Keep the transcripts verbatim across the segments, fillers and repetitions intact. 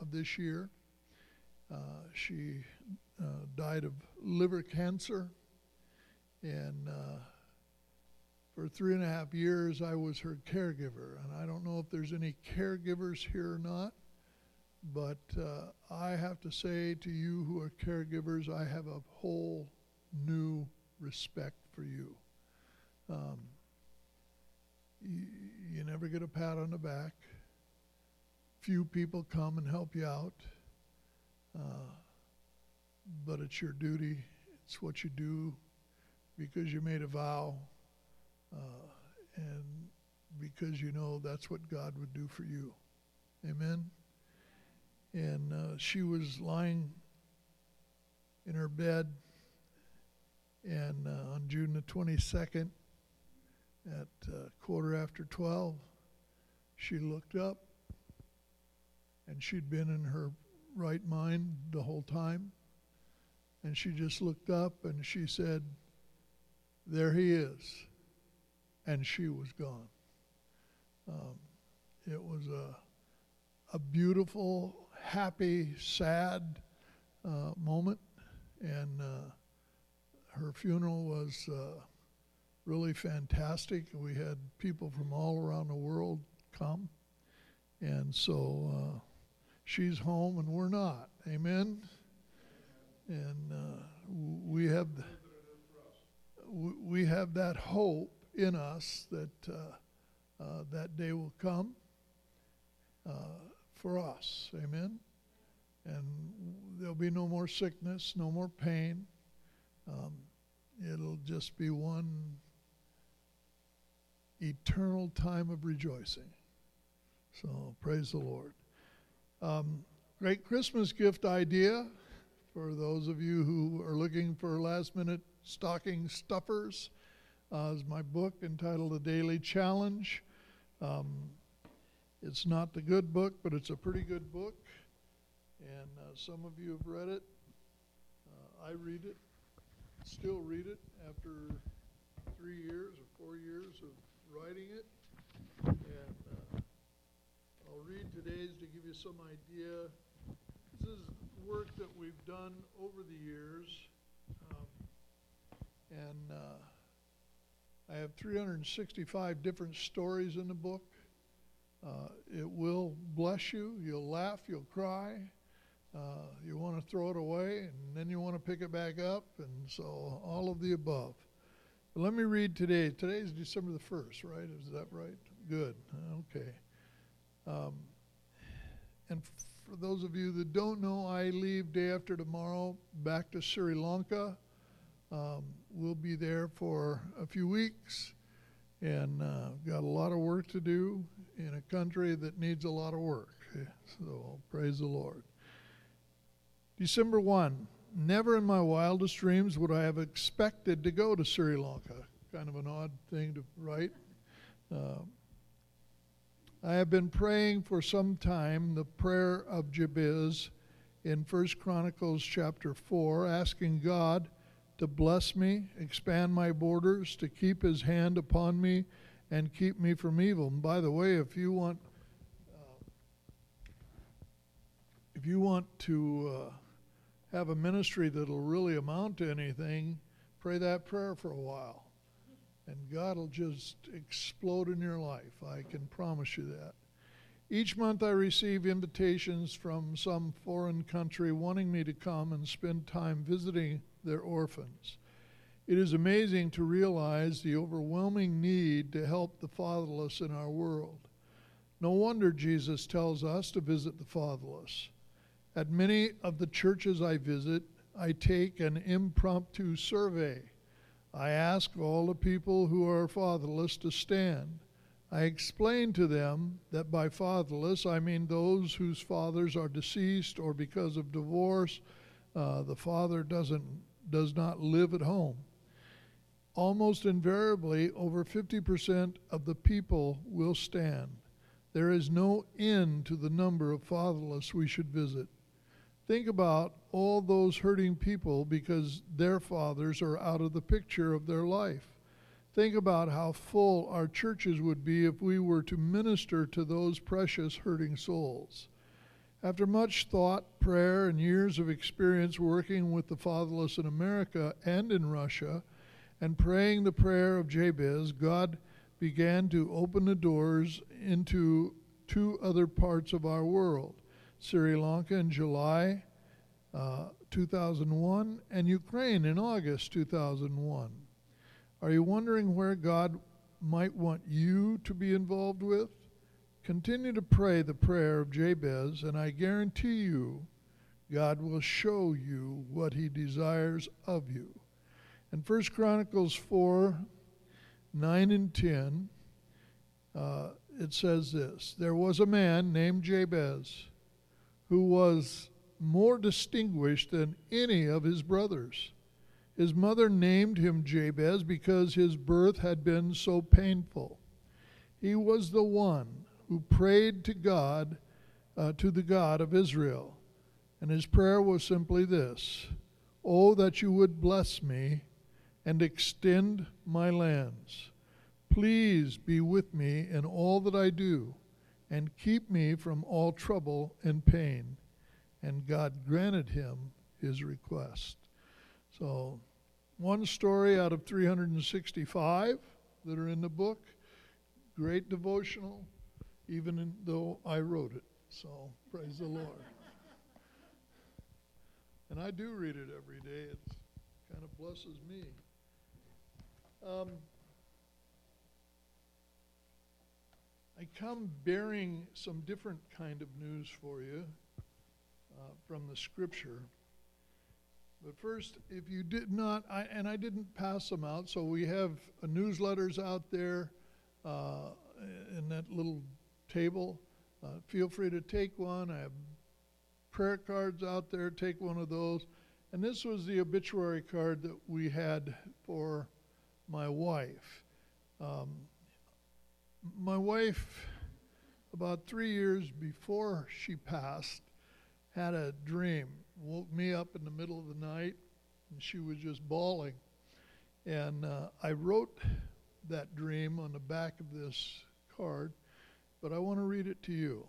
of this year. Uh, she uh, died of liver cancer, and uh, for three and a half years I was her caregiver. And I don't know if there's any caregivers here or not, but uh, I have to say to you who are caregivers, I have a whole new respect for you. Um, you, you never get a pat on the back. Few people come and help you out. Uh, but it's your duty. It's what you do because you made a vow uh, and because you know that's what God would do for you. Amen? And uh, she was lying in her bed, and uh, on June the twenty-second at uh, quarter after twelve, she looked up, and she'd been in her right mind the whole time. And she just looked up and she said, "There he is." And she was gone. Um, it was a, a beautiful, happy, sad uh, moment. And uh, her funeral was uh, really fantastic. We had people from all around the world come. And so uh, she's home and we're not. Amen? And uh, we have th- we have that hope in us that uh, uh, that day will come uh, for us. Amen? And there'll be no more sickness, no more pain. Um, it'll just be one eternal time of rejoicing. So praise the Lord. Um, great Christmas gift idea for those of you who are looking for last-minute stocking stuffers uh, is my book entitled The Daily Challenge. Um, it's not the good book, but it's a pretty good book. And uh, some of you have read it. Uh, I read it, still read it after three years or four years of writing it. And uh, I'll read today's to give you some idea. This is work that we've done over the years. Um, and uh, I have three hundred sixty-five different stories in the book. Uh, it will bless you. You'll laugh. You'll cry. Uh, you want to throw it away, and then you want to pick it back up, and so all of the above. But let me read today. Today is December the first, right? Is that right? Good. Okay. Um, and for those of you that don't know, I leave day after tomorrow back to Sri Lanka. Um, we'll be there for a few weeks, and uh, got a lot of work to do in a country that needs a lot of work. So praise the Lord. December first, never in my wildest dreams would I have expected to go to Sri Lanka. Kind of an odd thing to write. Uh, I have been praying for some time the prayer of Jabez in First Chronicles chapter four, asking God to bless me, expand my borders, to keep his hand upon me, and keep me from evil. And by the way, if you want, uh, if you want to uh, have a ministry that'll really amount to anything, pray that prayer for a while. And God will just explode in your life. I can promise you that. Each month I receive invitations from some foreign country wanting me to come and spend time visiting their orphans. It is amazing to realize the overwhelming need to help the fatherless in our world. No wonder Jesus tells us to visit the fatherless. At many of the churches I visit, I take an impromptu survey. I ask all the people who are fatherless to stand. I explain to them that by fatherless I mean those whose fathers are deceased or because of divorce, uh, the father doesn't does not live at home. Almost invariably, over fifty percent of the people will stand. There is no end to the number of fatherless we should visit. Think about all those hurting people because their fathers are out of the picture of their life. Think about how full our churches would be if we were to minister to those precious hurting souls. After much thought, prayer, and years of experience working with the fatherless in America and in Russia, and praying the prayer of Jabez, God began to open the doors into two other parts of our world, Sri Lanka in July uh, two thousand one and Ukraine in August two thousand one. Are you wondering where God might want you to be involved with? Continue to pray the prayer of Jabez, and I guarantee you God will show you what he desires of you. In First Chronicles four, nine and ten, uh, it says this: There was a man named Jabez who was more distinguished than any of his brothers. His mother named him Jabez because his birth had been so painful. He was the one who prayed to God, uh, to the God of Israel. And his prayer was simply this: Oh, that you would bless me and extend my lands. Please be with me in all that I do, and keep me from all trouble and pain. And God granted him his request. So, one story out of three hundred sixty-five that are in the book. Great devotional, even in, though I wrote it. So, praise the Lord. And I do read it every day. It kind of blesses me. Um, I come bearing some different kind of news for you uh, from the Scripture. But first, if you did not, I, and I didn't pass them out, so we have uh, newsletters out there uh, in that little table. Uh, feel free to take one. I have prayer cards out there. Take one of those. And this was the obituary card that we had for my wife. Um, my wife, about three years before she passed, had a dream. Woke me up in the middle of the night, and she was just bawling. And uh, I wrote that dream on the back of this card, but I want to read it to you.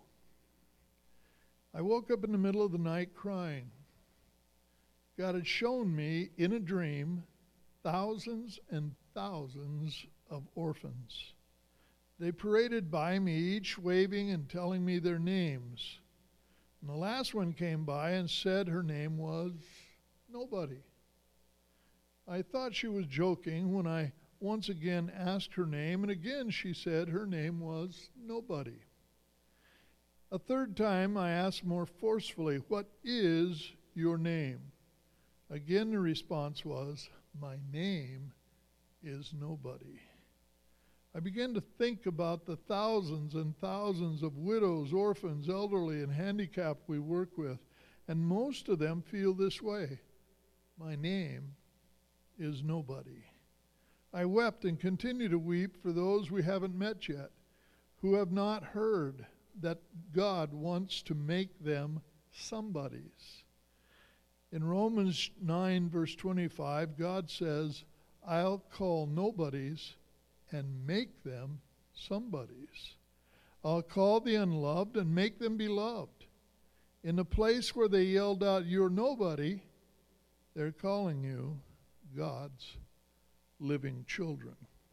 I woke up in the middle of the night crying. God had shown me in a dream thousands and thousands of orphans. They paraded by me, each waving and telling me their names. And the last one came by and said her name was Nobody. I thought she was joking when I once again asked her name, and again she said her name was Nobody. A third time I asked more forcefully, "What is your name?" Again the response was, "My name is Nobody." I began to think about the thousands and thousands of widows, orphans, elderly, and handicapped we work with, and most of them feel this way. My name is Nobody. I wept and continue to weep for those we haven't met yet, who have not heard that God wants to make them somebodies. In Romans nine, verse twenty-five, God says, I'll call nobodies and make them somebodies. I'll call the unloved and make them beloved. In the place where they yelled out, "You're nobody," they're calling you God's living children.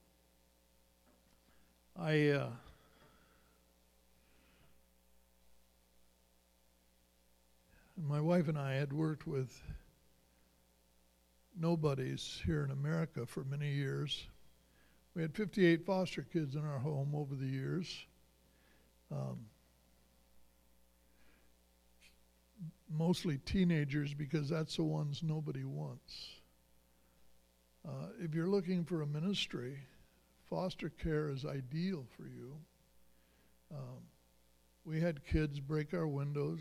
I uh, my wife and I had worked with nobodies here in America for many years. We had fifty-eight foster kids in our home over the years. Um, mostly teenagers, because that's the ones nobody wants. Uh, if you're looking for a ministry, foster care is ideal for you. Um, we had kids break our windows,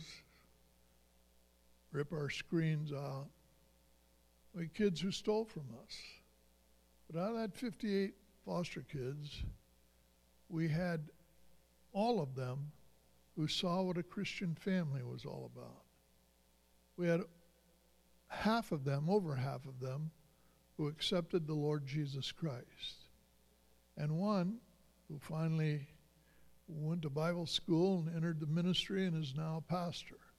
rip our screens out. We had kids who stole from us. But out of that fifty-eight foster kids, we had all of them who saw what a Christian family was all about. We had half of them, over half of them, who accepted the Lord Jesus Christ. And one who finally went to Bible school and entered the ministry and is now a pastor.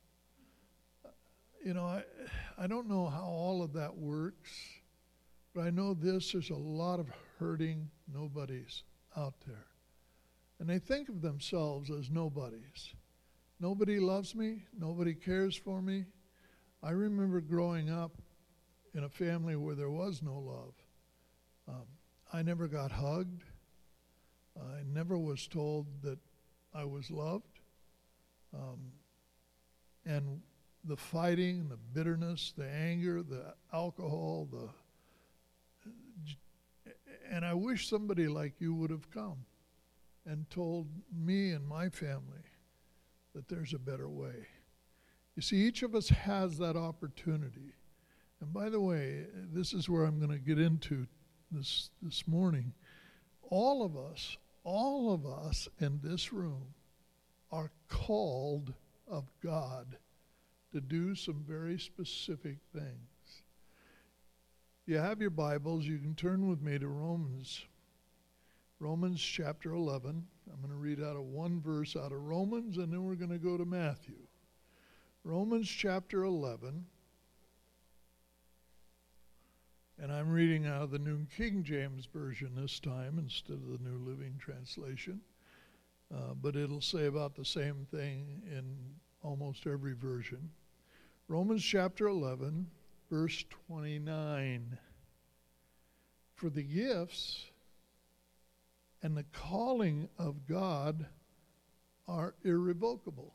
you know, I, I don't know how all of that works, but I know this, there's a lot of hurting nobodies out there. And they think of themselves as nobodies. Nobody loves me. Nobody cares for me. I remember growing up in a family where there was no love. Um, I never got hugged. I never was told that I was loved. Um, and the fighting, the bitterness, the anger, the alcohol, the and I wish somebody like you would have come and told me and my family that there's a better way. You see, each of us has that opportunity. And by the way, this is where I'm going to get into this this morning. All of us, all of us in this room are called of God to do some very specific things. You have your Bibles, you can turn with me to Romans. Romans chapter eleven. I'm going to read out of one verse out of Romans, and then we're going to go to Matthew. Romans chapter eleven. And I'm reading out of the New King James Version this time instead of the New Living Translation. Uh, but it'll say about the same thing in almost every version. Romans chapter eleven, verse twenty-nine. For the gifts and the calling of God are irrevocable.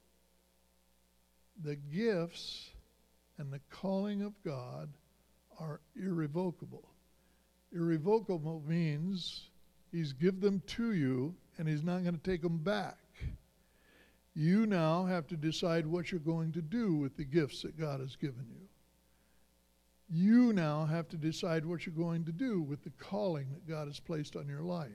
The gifts and the calling of God are irrevocable. Irrevocable means he's give them to you and he's not going to take them back. You now have to decide what you're going to do with the gifts that God has given you. You now have to decide what you're going to do with the calling that God has placed on your life.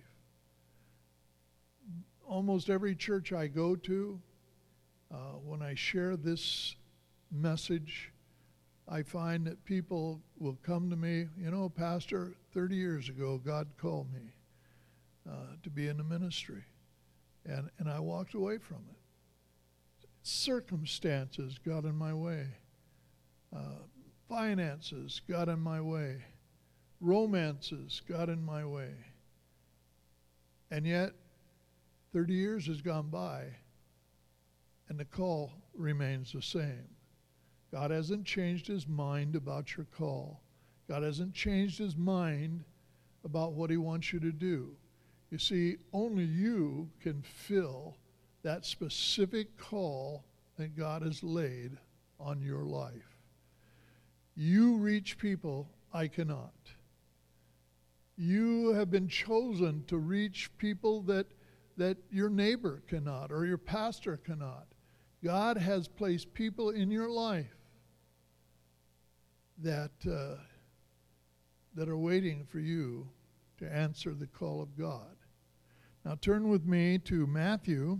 Almost every church I go to, uh, when I share this message, I find that people will come to me, you know, Pastor, thirty years ago, God called me uh, to be in the ministry. And, and I walked away from it. Circumstances got in my way. Uh, finances got in my way. Romances got in my way. And yet, thirty years has gone by, and the call remains the same. God hasn't changed his mind about your call. God hasn't changed his mind about what he wants you to do. You see, only you can fill that specific call that God has laid on your life. You reach people I cannot. You have been chosen to reach people that, that your neighbor cannot or your pastor cannot. God has placed people in your life that uh, that are waiting for you to answer the call of God. Now turn with me to Matthew.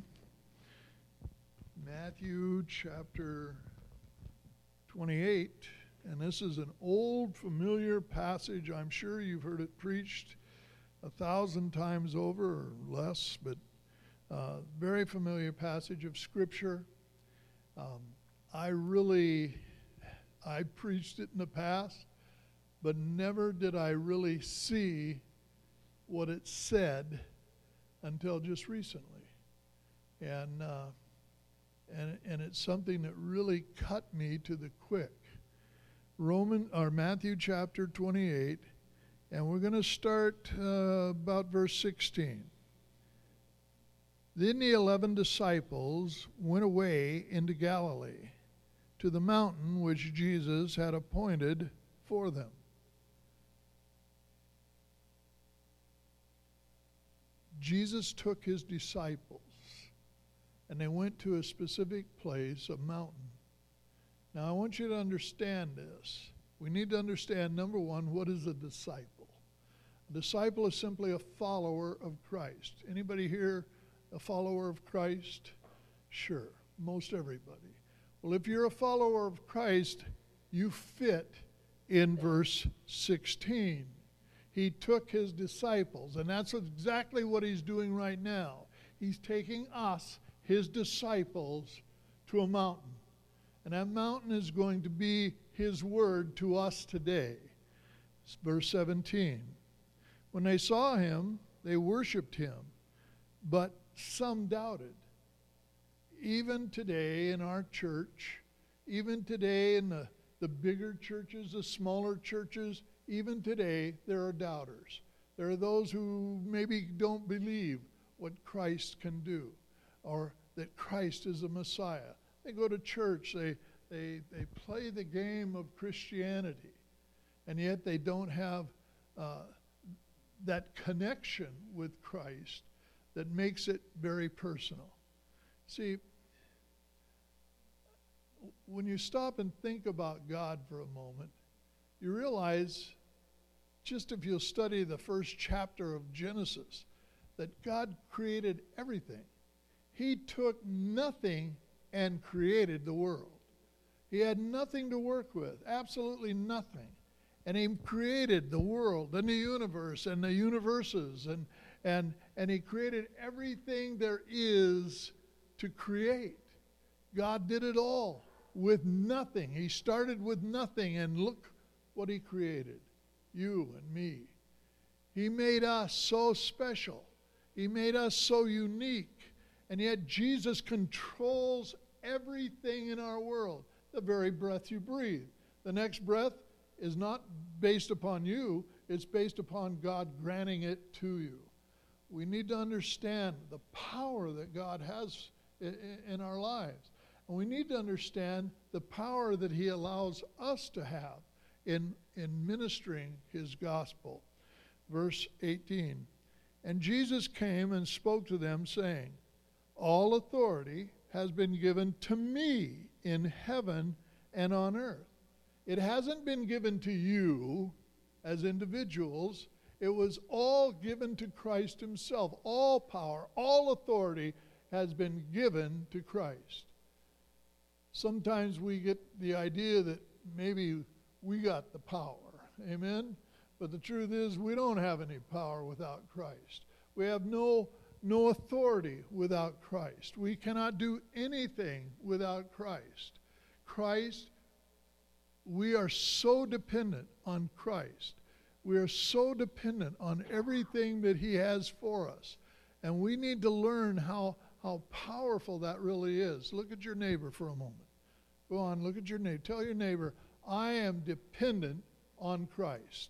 Matthew chapter twenty-eight. And this is an old familiar passage. I'm sure you've heard it preached a thousand times over or less, but uh, very familiar passage of Scripture. Um, I really... I preached it in the past, but never did I really see what it said until just recently. And uh, and and it's something that really cut me to the quick. Roman or Matthew chapter twenty-eight, and we're going to start uh, about verse sixteen. Then the eleven disciples went away into Galilee, to the mountain which Jesus had appointed for them. Jesus took his disciples and they went to a specific place, a mountain. Now I want you to understand this. We need to understand, number one, what is a disciple? A disciple is simply a follower of Christ. Anybody here a follower of Christ? Sure, most everybody. Well, if you're a follower of Christ, you fit in verse sixteen. He took his disciples, and that's exactly what he's doing right now. He's taking us, his disciples, to a mountain. And that mountain is going to be his word to us today. It's verse seventeen. When they saw him, they worshiped him, but some doubted. Even today in our church, even today in the, the bigger churches, the smaller churches, even today there are doubters. There are those who maybe don't believe what Christ can do, or that Christ is the Messiah. They go to church, they, they, they play the game of Christianity, and yet they don't have uh, that connection with Christ that makes it very personal. See, when you stop and think about God for a moment, you realize, just if you'll study the first chapter of Genesis, that God created everything. He took nothing and created the world. He had nothing to work with, absolutely nothing. And he created the world and the universe and the universes, and, and, and he created everything there is to create. God did it all with nothing. He started with nothing, and look what he created, you and me. He made us so special. He made us so unique. And yet Jesus controls everything in our world. The very breath you breathe. The next breath is not based upon you. It's based upon God granting it to you. We need to understand the power that God has in our lives. And we need to understand the power that he allows us to have in, in ministering his gospel. Verse eighteen. And Jesus came and spoke to them, saying, all authority has been given to me in heaven and on earth. It hasn't been given to you as individuals. It was all given to Christ himself. All power, all authority has been given to Christ. Sometimes we get the idea that maybe we got the power. Amen? But the truth is, we don't have any power without Christ. We have no, no authority without Christ. We cannot do anything without Christ. Christ, we are so dependent on Christ. We are so dependent on everything that he has for us. And we need to learn how, how powerful that really is. Look at your neighbor for a moment. Go on, look at your neighbor. Tell your neighbor, I am dependent on Christ.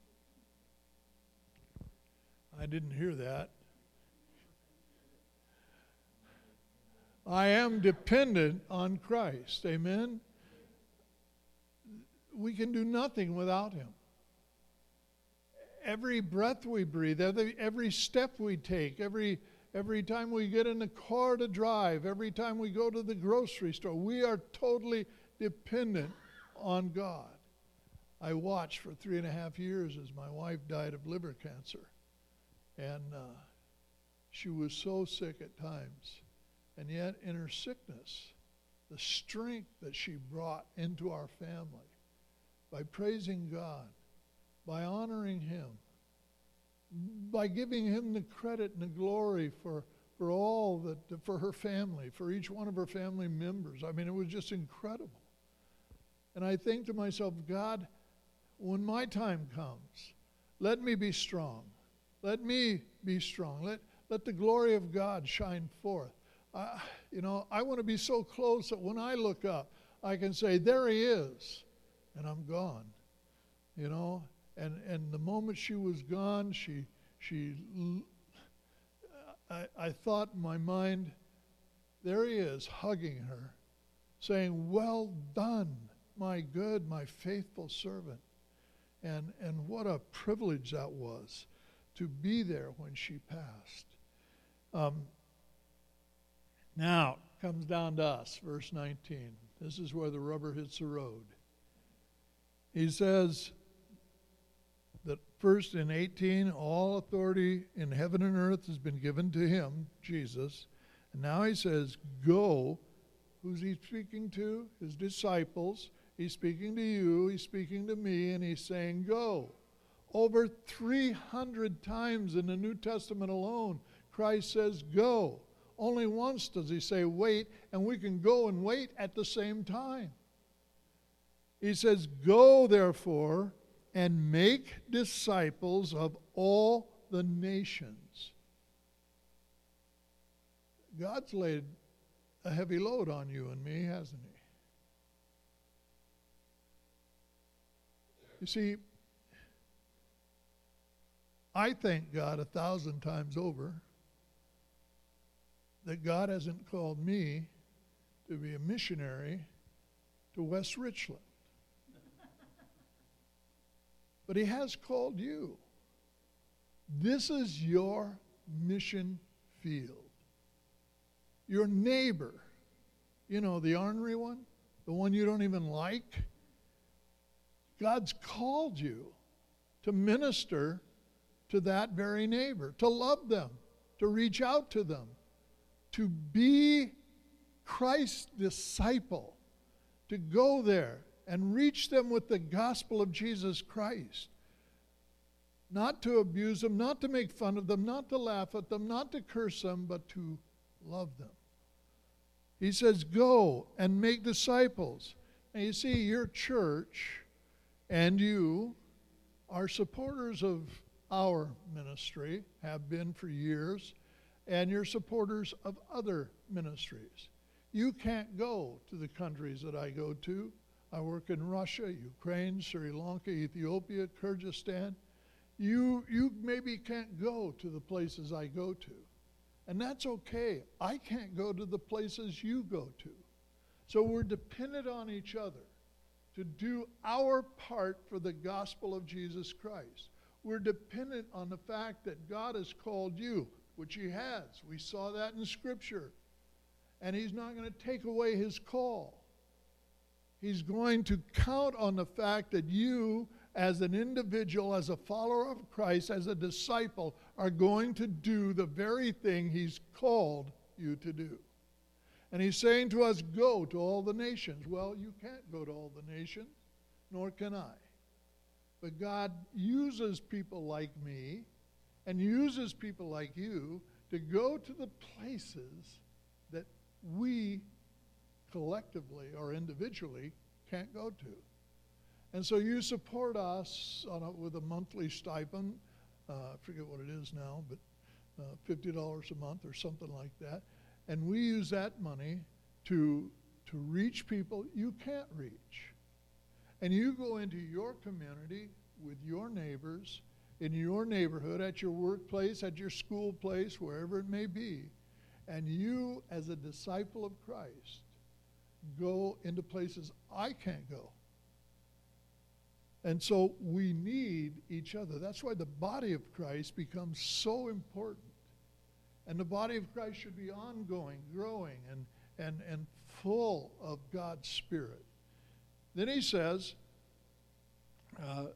I didn't hear that. I am dependent on Christ. Amen? We can do nothing without him. Every breath we breathe, every, every step we take, every, every time we get in the car to drive, every time we go to the grocery store, we are totally dependent on God. I watched for three and a half years as my wife died of liver cancer. And uh, she was so sick at times. And yet in her sickness, the strength that she brought into our family by praising God, by honoring him, by giving him the credit and the glory for, for all that, for her family, for each one of her family members. I mean, it was just incredible. And I think to myself, God, when my time comes, let me be strong. Let me be strong. Let, let the glory of God shine forth. Uh, you know, I want to be so close that when I look up, I can say, there he is, and I'm gone. You know, and, and the moment she was gone, she, she, I, I thought in my mind, there he is, hugging her, saying, well done, my good, my faithful servant. And, and what a privilege that was, to be there when she passed. Um, now, it comes down to us, verse nineteen. This is where the rubber hits the road. He says that first in eighteen, all authority in heaven and earth has been given to him, Jesus. And now he says, go. Who's he speaking to? His disciples. He's speaking to you. He's speaking to me. And he's saying, go. Over three hundred times in the New Testament alone, Christ says, go. Only once does he say wait, and we can go and wait at the same time. He says, go therefore and make disciples of all the nations. God's laid a heavy load on you and me, hasn't he? You see, I thank God a thousand times over that God hasn't called me to be a missionary to West Richland. But he has called you. This is your mission field. Your neighbor, you know, the ornery one, the one you don't even like, God's called you to minister to that very neighbor, to love them, to reach out to them, to be Christ's disciple, to go there and reach them with the gospel of Jesus Christ. Not to abuse them, not to make fun of them, not to laugh at them, not to curse them, but to love them. He says, go and make disciples. And you see, your church and you are supporters of our ministry, have been for years, and you're supporters of other ministries. You can't go to the countries that I go to. I work in Russia, Ukraine, Sri Lanka, Ethiopia, Kyrgyzstan. You, you maybe can't go to the places I go to. And that's okay. I can't go to the places you go to. So we're dependent on each other to do our part for the gospel of Jesus Christ. We're dependent on the fact that God has called you, which he has. We saw that in Scripture. And he's not going to take away his call. He's going to count on the fact that you, as an individual, as a follower of Christ, as a disciple, are going to do the very thing he's called you to do. And he's saying to us, go to all the nations. Well, you can't go to all the nations, nor can I. But God uses people like me and uses people like you to go to the places that we collectively or individually can't go to. And so you support us on a, with a monthly stipend. Uh, I forget what it is now, but uh, fifty dollars a month or something like that. And we use that money to, to reach people you can't reach. And you go into your community with your neighbors, in your neighborhood, at your workplace, at your school place, wherever it may be, and you, as a disciple of Christ, go into places I can't go. And so we need each other. That's why the body of Christ becomes so important. And the body of Christ should be ongoing, growing, and, and, and full of God's Spirit. Then he says, uh,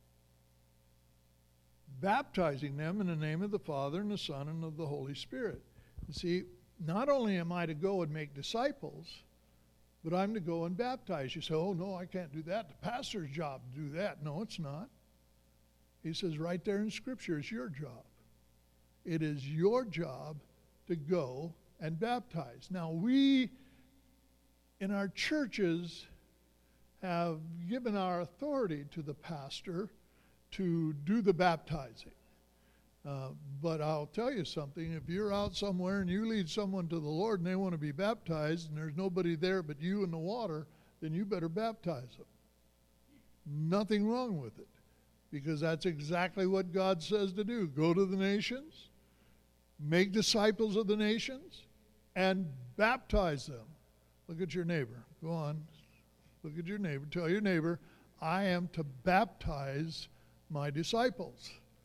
baptizing them in the name of the Father and the Son and of the Holy Spirit. You see, not only am I to go and make disciples, but I'm to go and baptize. You say, oh, no, I can't do that. The pastor's job to do that. No, it's not. He says right there in Scripture, it's your job. It is your job to go and baptize. Now, we in our churches have given our authority to the pastor to do the baptizing. Uh, but I'll tell you something, if you're out somewhere and you lead someone to the Lord and they want to be baptized and there's nobody there but you in the water, then you better baptize them. Nothing wrong with it, because that's exactly what God says to do. Go to the nations, make disciples of the nations, and baptize them. Look at your neighbor. Go on. Look at your neighbor. Tell your neighbor, I am to baptize my disciples.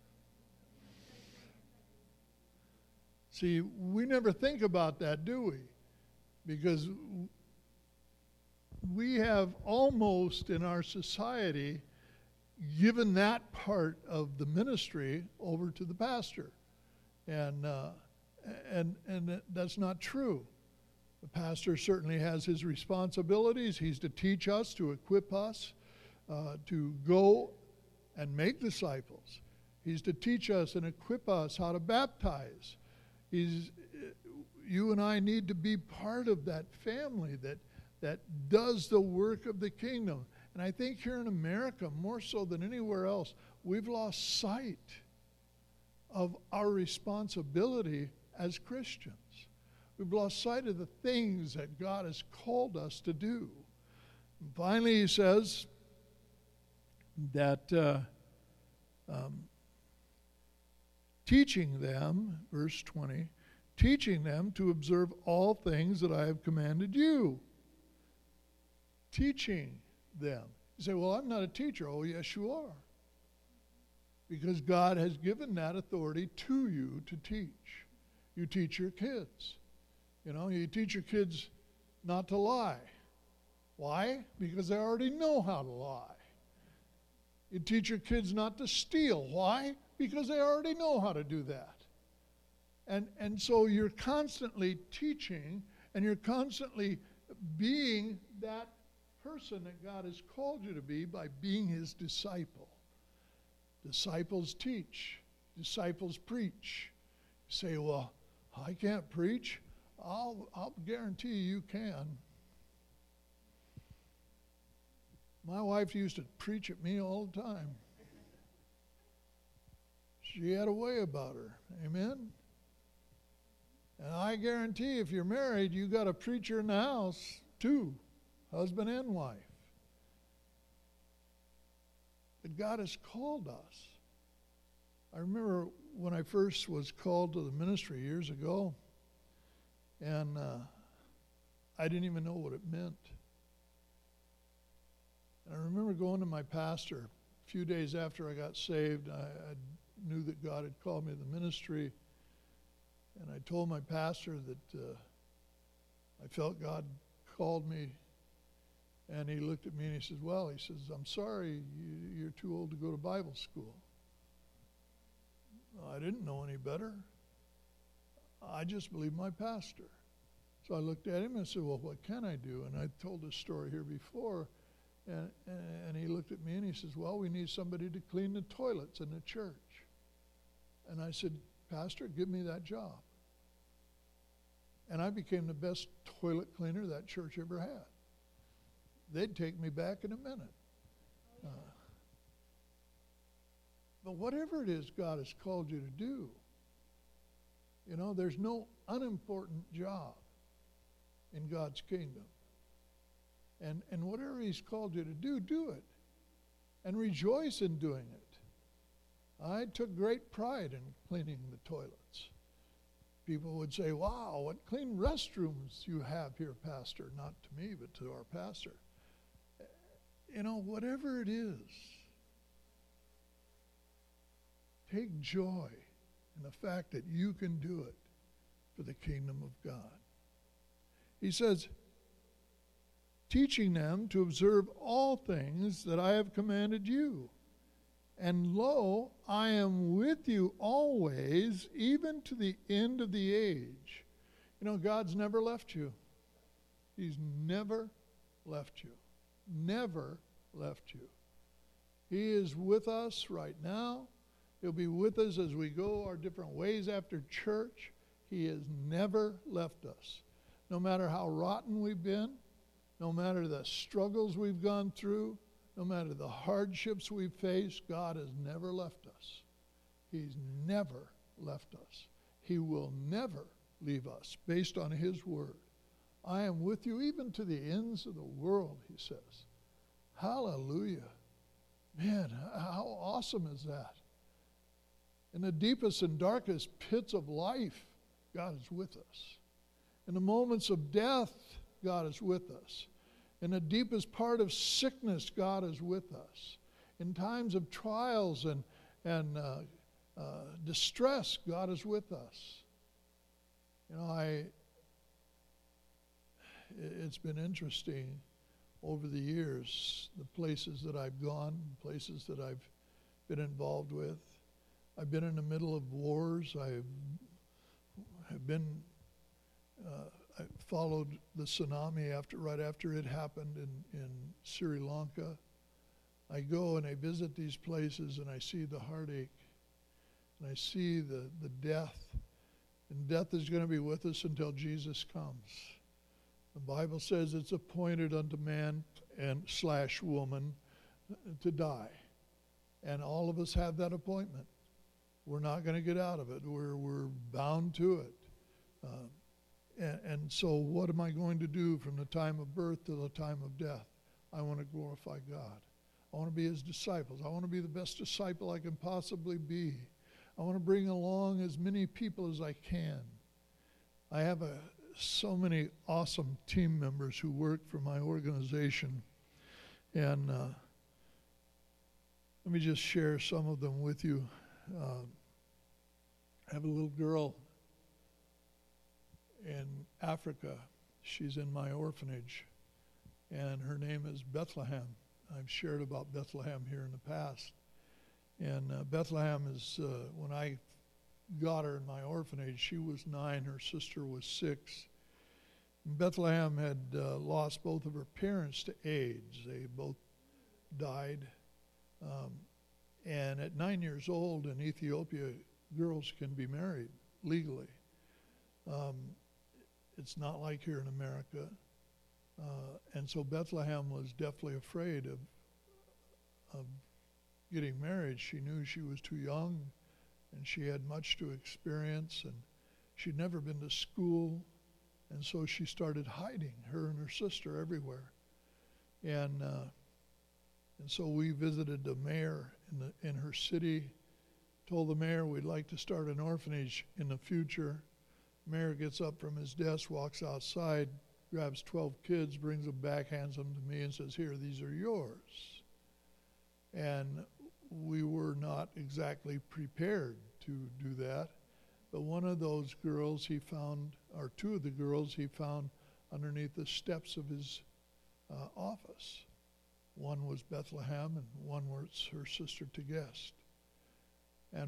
See, we never think about that, do we? Because we have almost in our society given that part of the ministry over to the pastor. And, uh, and, and that's not true. The pastor certainly has his responsibilities. He's to teach us, to equip us, uh, to go and make disciples. He's to teach us and equip us how to baptize. He's, you and I need to be part of that family that, that does the work of the kingdom. And I think here in America, more so than anywhere else, we've lost sight of our responsibility as Christians. We've lost sight of the things that God has called us to do. And finally, he says that uh, um, teaching them, verse twenty, teaching them to observe all things that I have commanded you. Teaching them. You say, well, I'm not a teacher. Oh, yes, you are. Because God has given that authority to you to teach. You teach your kids. You know, you teach your kids not to lie. Why? Because they already know how to lie. You teach your kids not to steal. Why? Because they already know how to do that. And, and so you're constantly teaching, and you're constantly being that person that God has called you to be by being his disciple. Disciples teach. Disciples preach. You say, well, I can't preach. I'll, I'll guarantee you can. My wife used to preach at me all the time. She had a way about her. Amen? And I guarantee if you're married, you got a preacher in the house too, husband and wife. But God has called us. I remember when I first was called to the ministry years ago, and uh, I didn't even know what it meant. And I remember going to my pastor a few days after I got saved. I, I knew that God had called me to the ministry. And I told my pastor that uh, I felt God called me. And he looked at me and he says, well, he says, I'm sorry, you, you're too old to go to Bible school. Well, I didn't know any better. I just believed my pastor. So I looked at him and said, well, what can I do? And I told this story here before. And, and he looked at me and he says, well, we need somebody to clean the toilets in the church. And I said, Pastor, give me that job. And I became the best toilet cleaner that church ever had. They'd take me back in a minute. Uh, but whatever it is God has called you to do, you know, there's no unimportant job in God's kingdom. And, and whatever he's called you to do, do it. And rejoice in doing it. I took great pride in cleaning the toilets. People would say, wow, what clean restrooms you have here, Pastor. Not to me, but to our pastor. You know, whatever it is, take joy in the fact that you can do it for the kingdom of God. He says, teaching them to observe all things that I have commanded you. And lo, I am with you always, even to the end of the age. You know, God's never left you. He's never left you. Never left you. He is with us right now. He'll be with us as we go our different ways after church. He has never left us. No matter how rotten we've been, no matter the struggles we've gone through, no matter the hardships we've faced, God has never left us. He's never left us. He will never leave us based on his word. I am with you even to the ends of the world, he says. Hallelujah. Man, how awesome is that? In the deepest and darkest pits of life, God is with us. In the moments of death, God is with us. In the deepest part of sickness, God is with us. In times of trials and, and uh, uh, distress, God is with us. You know, I, it's been interesting over the years, the places that I've gone, places that I've been involved with. I've been in the middle of wars. I've have been, uh, I followed the tsunami after, right after it happened in, in Sri Lanka. I go and I visit these places and I see the heartache and I see the, the death And death is going to be with us until Jesus comes. The Bible says it's appointed unto man and slash woman to die. And all of us have that appointment. We're not going to get out of it. We're, we're bound to it. Uh, and, and so what am I going to do from the time of birth to the time of death? I want to glorify God. I want to be his disciples. I want to be the best disciple I can possibly be. I want to bring along as many people as I can. I have a, so many awesome team members who work for my organization. And uh, let me just share some of them with you. Uh, I have a little girl in Africa. She's in my orphanage, and her name is Bethlehem. I've shared about Bethlehem here in the past. And uh, Bethlehem is, uh, when I got her in my orphanage, she was nine, her sister was six. And Bethlehem had uh, lost both of her parents to AIDS. They both died. Um, and at nine years old in Ethiopia, girls can be married legally. Um, it's not like here in America. Uh, and so Bethlehem was definitely afraid of, of getting married. She knew she was too young, and she had much to experience, and she'd never been to school, and so she started hiding, her and her sister, everywhere. And uh, and so we visited the mayor in the in her city, told the mayor we'd like to start an orphanage in the future. Mayor gets up from his desk, walks outside, grabs twelve kids, brings them back, hands them to me, and says, "Here, these are yours." And we were not exactly prepared to do that, but one of those girls he found, or two of the girls he found underneath the steps of his uh, office. One was Bethlehem, and one was her sister Tegest. And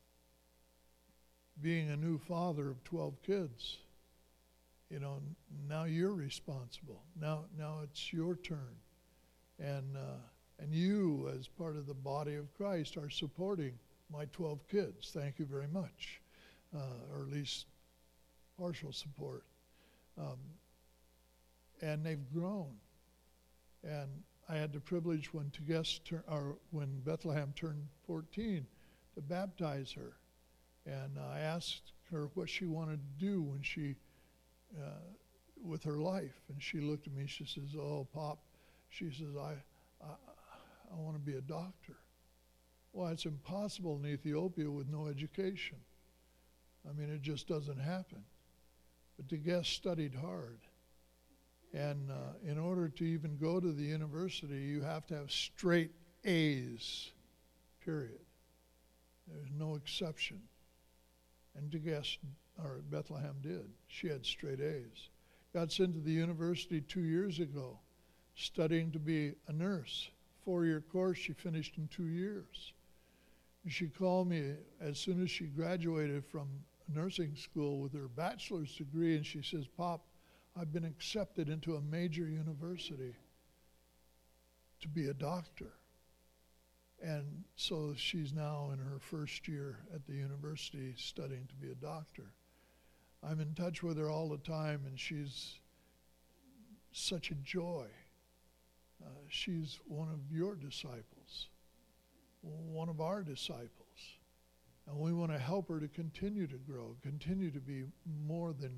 being a new father of twelve kids, you know, now you're responsible. Now, now it's your turn, and uh, and you, as part of the body of Christ, are supporting my twelve kids. Thank you very much, uh, or at least partial support. Um, and they've grown. And I had the privilege when Tegest tur- or when Bethlehem turned fourteen to baptize her, and I asked her what she wanted to do when she. Uh, with her life, and she looked at me, she says, "Oh, Pop," she says, I, I, I want to be a doctor." Well, it's impossible in Ethiopia with no education. I mean, it just doesn't happen. But Tegest studied hard. And uh, in order to even go to the university, you have to have straight A's, period. There's no exception. And Tegest, or Bethlehem did. She had straight A's. Got sent to the university two years ago, studying to be a nurse. Four-year course she finished in two years. And she called me as soon as she graduated from nursing school with her bachelor's degree, and she says, "Pop, I've been accepted into a major university to be a doctor." And so she's now in her first year at the university studying to be a doctor. I'm in touch with her all the time, and she's such a joy. Uh, she's one of your disciples, one of our disciples. And we want to help her to continue to grow, continue to be more than,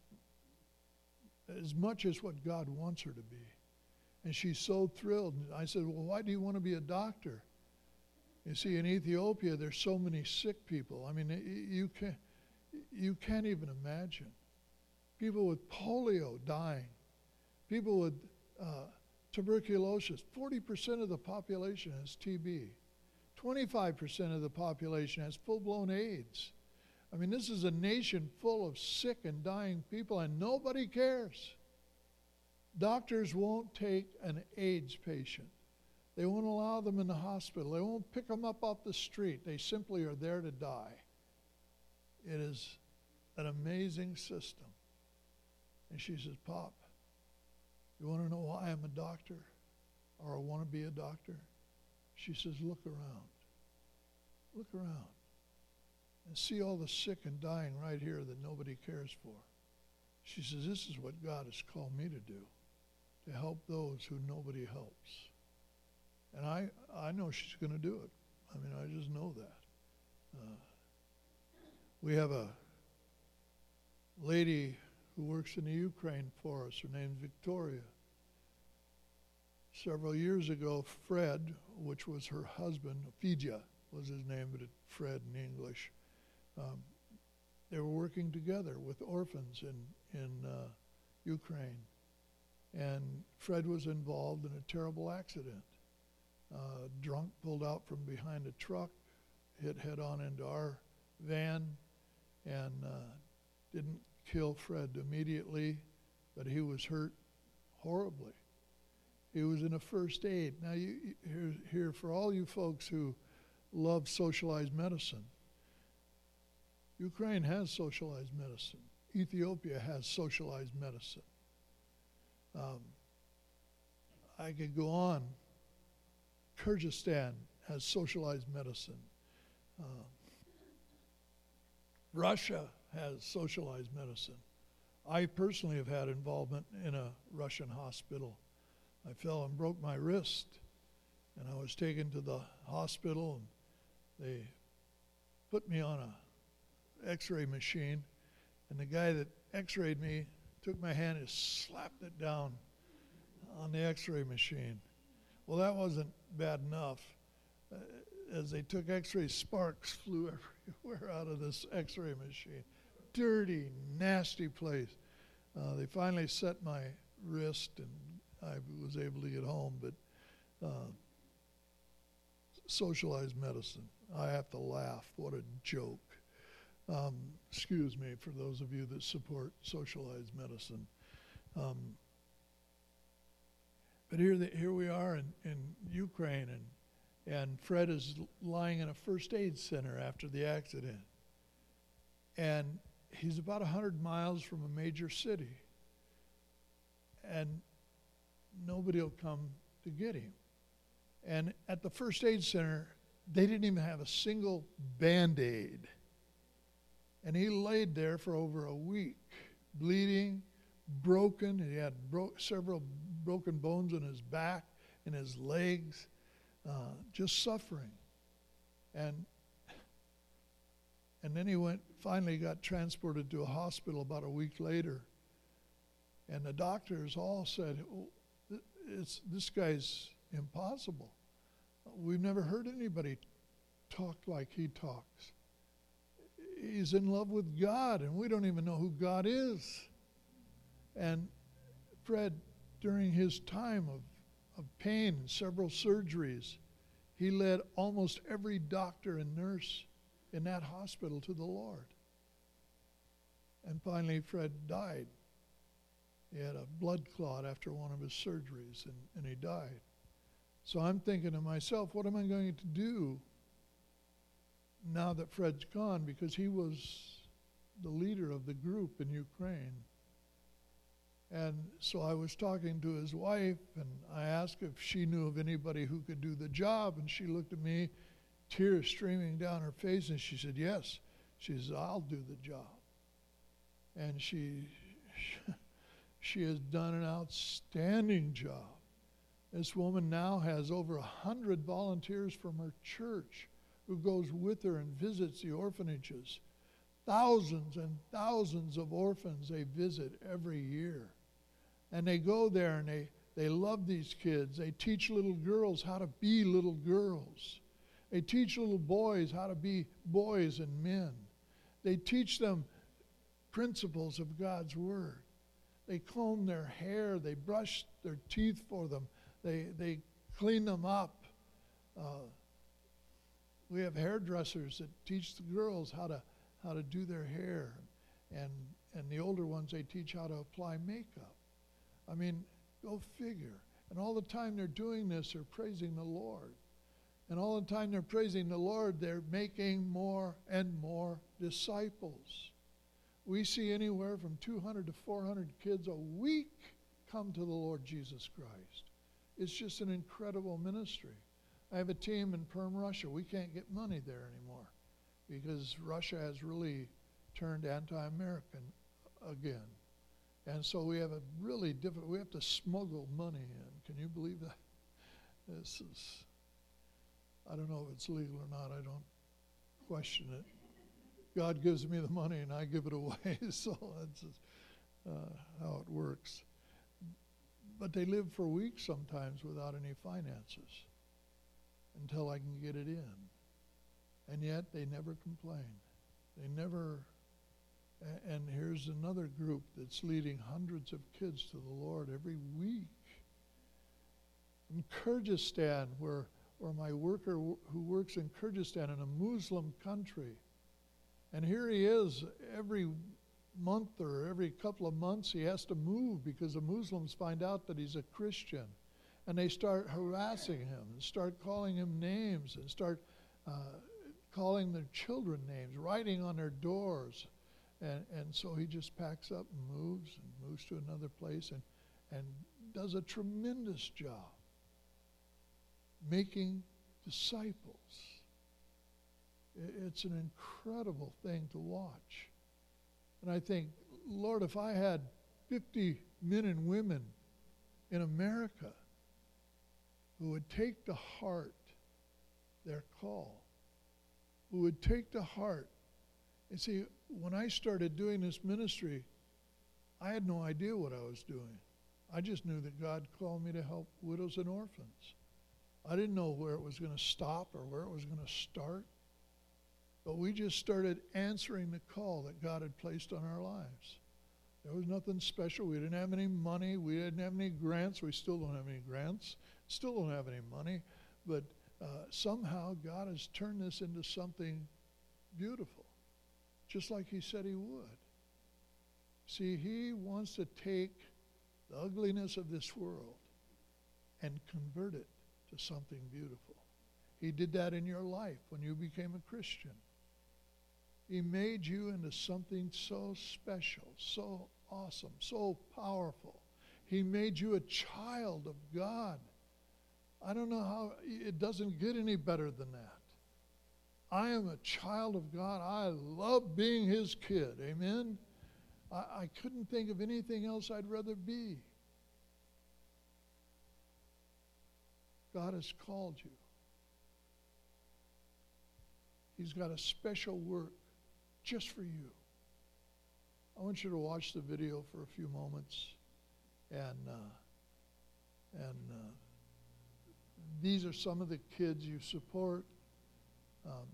as much as what God wants her to be. And she's so thrilled. And I said, "Well, why do you want to be a doctor?" You see, in Ethiopia, there's so many sick people. I mean, you can't, you can't even imagine. People with polio dying. People with uh, tuberculosis. forty percent of the population has T B. twenty-five percent of the population has full-blown AIDS. I mean, this is a nation full of sick and dying people, and nobody cares. Doctors won't take an AIDS patient. They won't allow them in the hospital. They won't pick them up off the street. They simply are there to die. It is an amazing system. And she says, "Pop, you want to know why I'm a doctor, or I want to be a doctor?" She says, "Look around. Look around. and see all the sick and dying right here that nobody cares for. She says, this is what God has called me to do, to help those who nobody helps. And I, I know she's going to do it. I mean, I just know that. Uh, we have a lady who works in the Ukraine for us. Her name's Victoria. Several years ago, Fred, which was her husband, Fidja was his name, but it's Fred in English, um, they were working together with orphans in, in uh, Ukraine. And Fred was involved in a terrible accident. Uh, drunk, pulled out from behind a truck, hit head-on into our van, and uh, didn't kill Fred immediately, but he was hurt horribly. He was in a first aid. Now, you, here, here for all you folks who love socialized medicine, Ukraine has socialized medicine. Ethiopia has socialized medicine. Um, I could go on. Kyrgyzstan has socialized medicine. Uh, Russia has socialized medicine. I personally have had involvement in a Russian hospital. I fell and broke my wrist, and I was taken to the hospital, and they put me on a x-ray machine, and the guy that x-rayed me took my hand and slapped it down on the x-ray machine. Well, that wasn't bad enough. Uh, as they took x-rays, sparks flew everywhere out of this x-ray machine. Dirty, nasty place. Uh, they finally set my wrist, and I was able to get home, but uh, socialized medicine. I have to laugh. What a joke. Um, excuse me for those of you that support socialized medicine. Um, but here, the, here we are in, in Ukraine, and, and Fred is lying in a first aid center after the accident. And he's about one hundred miles from a major city. And nobody will come to get him. And at the first aid center, they didn't even have a single Band-Aid. And he laid there for over a week, bleeding, broken. He had bro- several broken bones in his back and his legs, uh, just suffering. And and then he went, finally got transported to a hospital about a week later. And the doctors all said, oh, it's, this guy's impossible. We've never heard anybody talk like he talks. He's in love with God, and we don't even know who God is. And Fred, during his time of, of pain and several surgeries, he led almost every doctor and nurse in that hospital to the Lord. And finally, Fred died. He had a blood clot after one of his surgeries, and, and he died. So I'm thinking to myself, what am I going to do now that Fred's gone? Because he was the leader of the group in Ukraine. And so I was talking to his wife, and I asked if she knew of anybody who could do the job, and she looked at me, tears streaming down her face, and she said, yes. She says, I'll do the job. And she, she has done an outstanding job. This woman now has over a hundred volunteers from her church who goes with her and visits the orphanages. Thousands and thousands of orphans they visit every year. And they go there and they, they love these kids. They teach little girls how to be little girls. They teach little boys how to be boys and men. They teach them principles of God's Word. They comb their hair. They brush their teeth for them. They, they clean them up. Uh, we have hairdressers that teach the girls how to how to do their hair. And, and the older ones, they teach how to apply makeup. I mean, go figure. And all the time they're doing this, they're praising the Lord. And all the time they're praising the Lord, they're making more and more disciples. We see anywhere from two hundred to four hundred kids a week come to the Lord Jesus Christ. It's just an incredible ministry. I have a team in Perm, Russia. We can't get money there anymore because Russia has really turned anti-American again. And so we have a really difficult, we have to smuggle money in. Can you believe that? This is, I don't know if it's legal or not. I don't question it. God gives me the money and I give it away, so that's uh, how it works. But they live for weeks sometimes without any finances until I can get it in. And yet they never complain. They never, a- and here's another group that's leading hundreds of kids to the Lord every week. In Kyrgyzstan, where, where my worker w- who works in Kyrgyzstan in a Muslim country, and here he is every month or every couple of months he has to move because the Muslims find out that he's a Christian. And they start harassing him and start calling him names and start uh, calling their children names, writing on their doors. And, and so he just packs up and moves and moves to another place and, and does a tremendous job making disciples. It's an incredible thing to watch. And I think, Lord, if I had fifty men and women in America who would take to heart their call, who would take to heart. And see, when I started doing this ministry, I had no idea what I was doing. I just knew that God called me to help widows and orphans. I didn't know where it was going to stop or where it was going to start. But we just started answering the call that God had placed on our lives. There was nothing special. We didn't have any money. We didn't have any grants. We still don't have any grants. Still don't have any money. But uh, somehow God has turned this into something beautiful, just like he said he would. See, he wants to take the ugliness of this world and convert it to something beautiful. He did that in your life when you became a Christian. He made you into something so special, so awesome, so powerful. He made you a child of God. I don't know how, it doesn't get any better than that. I am a child of God. I love being his kid. Amen? I, I couldn't think of anything else I'd rather be. God has called you. He's got a special work just for you. I want you to watch the video for a few moments. And, uh, and uh, these are some of the kids you support. Um,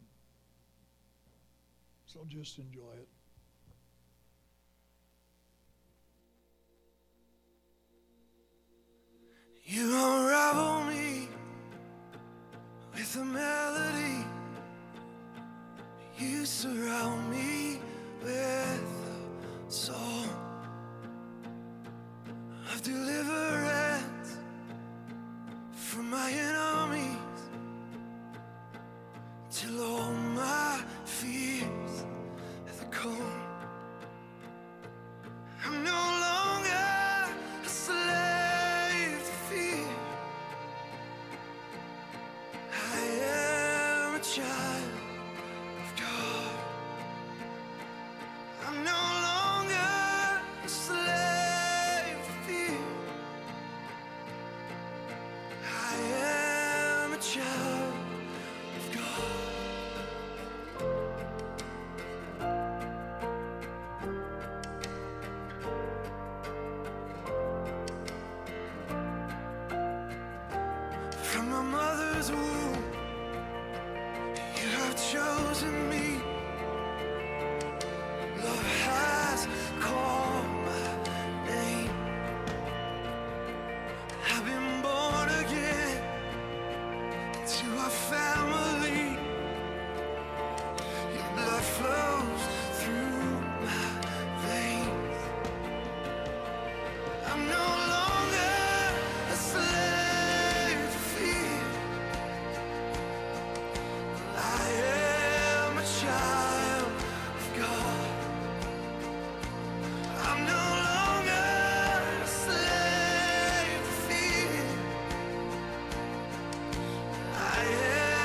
so just enjoy it. You unravel me with a melody. You surround me with a song of deliverance from my enemies, till all my fears have gone. I'm no longer a slave to fear. I am a child of God. I'm no longer a slave to fear. I am a child of God. From my mother's womb, you have chosen me. Love has called my name. I've been born again to a family. Your blood flows through my veins. I'm no longer a slave to fear. I am a child of God. I'm no longer a slave to fear. I am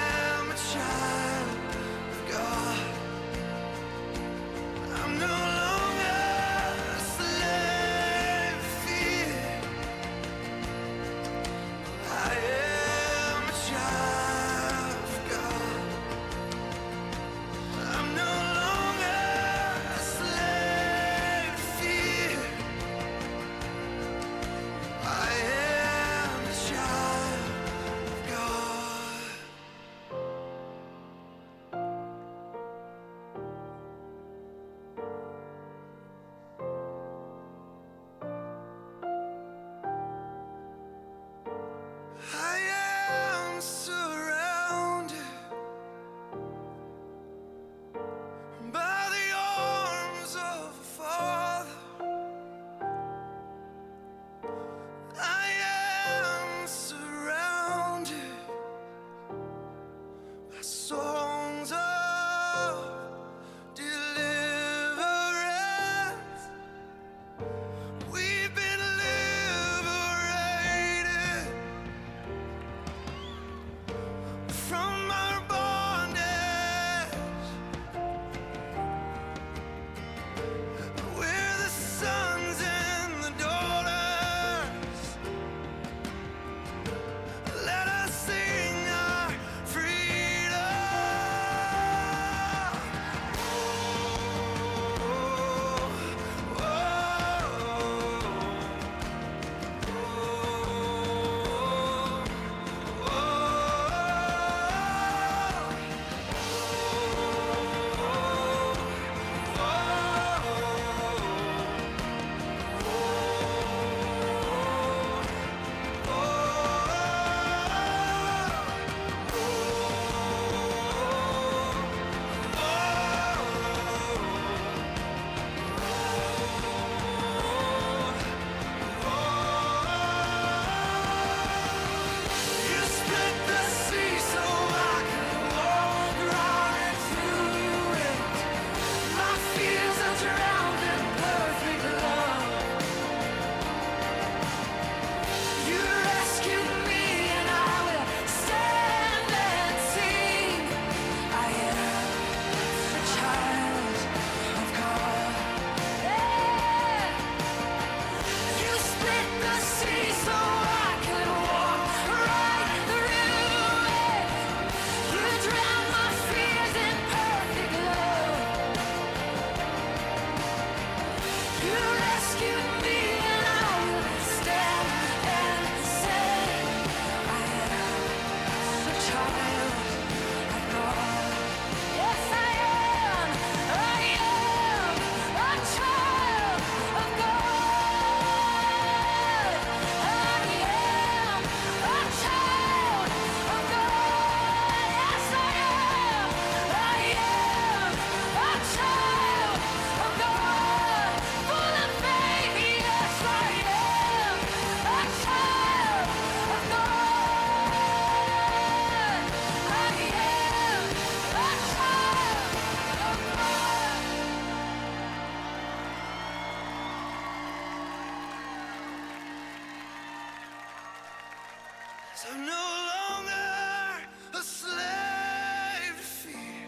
I'm no longer a slave to fear.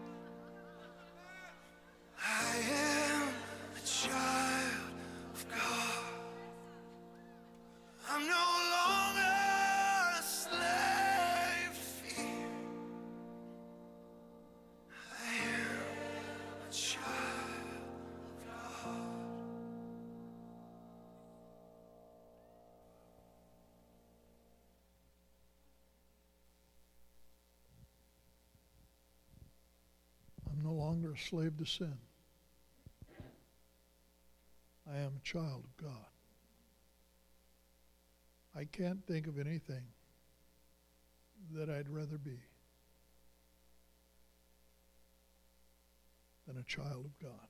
I am a child of God. I'm no longer a slave to fear. I am a child of God. I'm no longer a slave to sin. I am a child of God. I can't think of anything that I'd rather be than a child of God.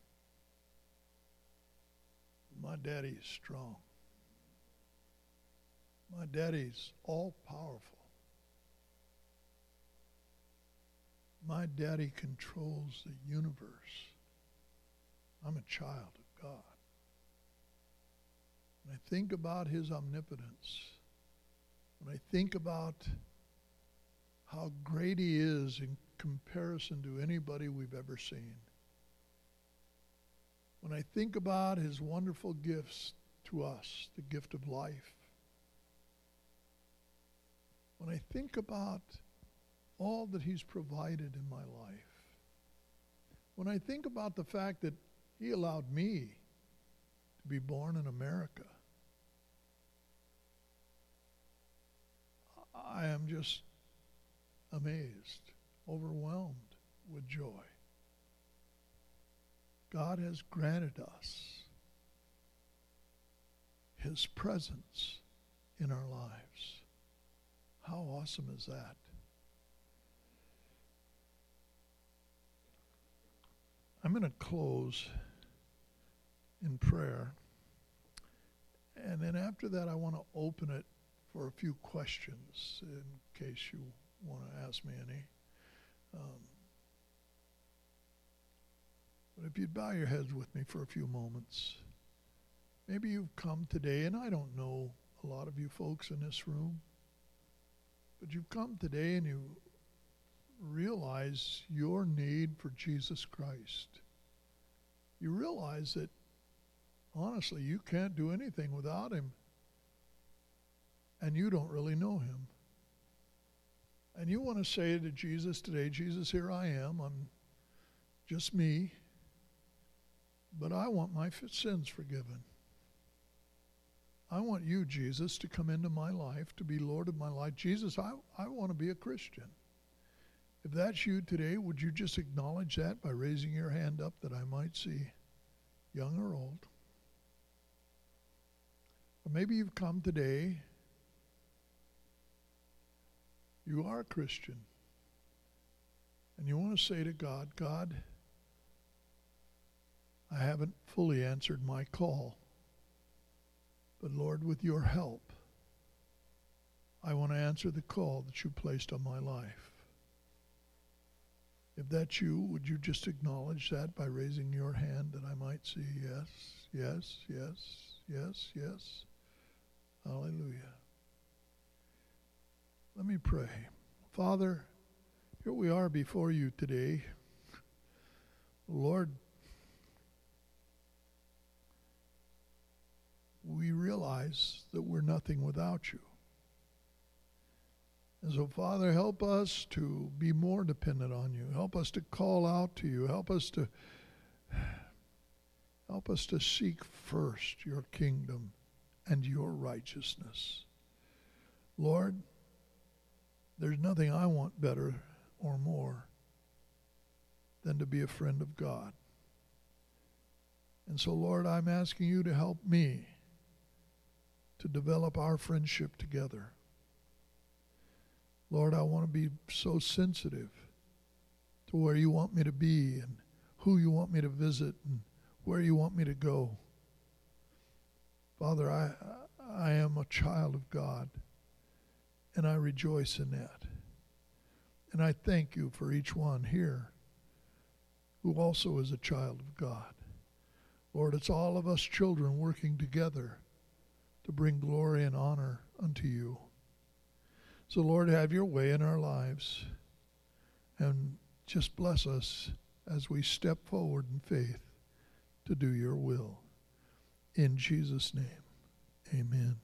My daddy is strong. My daddy's all powerful. My daddy controls the universe. I'm a child of God. When I think about his omnipotence, when I think about how great he is in comparison to anybody we've ever seen, when I think about his wonderful gifts to us, the gift of life, when I think about all that he's provided in my life, when I think about the fact that he allowed me to be born in America, I am just amazed, overwhelmed with joy. God has granted us his presence in our lives. How awesome is that? I'm going to close in prayer. And then after that, I want to open it for a few questions in case you want to ask me any. Um, but if you'd bow your heads with me for a few moments. Maybe you've come today, and I don't know a lot of you folks in this room, but you've come today and you realize your need for Jesus Christ. You realize that, honestly, you can't do anything without him, and you don't really know him. And you want to say to Jesus today, Jesus, here I am. I'm just me, but I want my sins forgiven. I want you, Jesus, to come into my life, to be Lord of my life. Jesus, I, I want to be a Christian. If that's you today, would you just acknowledge that by raising your hand up that I might see, young or old? Or maybe you've come today, you are a Christian, and you want to say to God, God, I haven't fully answered my call, but Lord, with your help, I want to answer the call that you placed on my life. If that's you, would you just acknowledge that by raising your hand that I might see yes, yes, yes, yes, yes. Hallelujah. Let me pray. Father, here we are before you today. Lord, we realize that we're nothing without you. And so, Father, help us to be more dependent on you. Help us to call out to you. Help us to help us to seek first your kingdom and your righteousness. Lord, there's nothing I want better or more than to be a friend of God. And so, Lord, I'm asking you to help me to develop our friendship together. Lord, I want to be so sensitive to where you want me to be and who you want me to visit and where you want me to go. Father, I, I am a child of God, and I rejoice in that. And I thank you for each one here who also is a child of God. Lord, it's all of us children working together to bring glory and honor unto you. So, Lord, have your way in our lives, and just bless us as we step forward in faith to do your will. In Jesus' name, amen.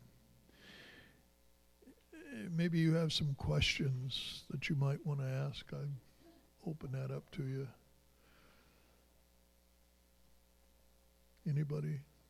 Maybe you have some questions that you might want to ask. I open that up to you. Anybody?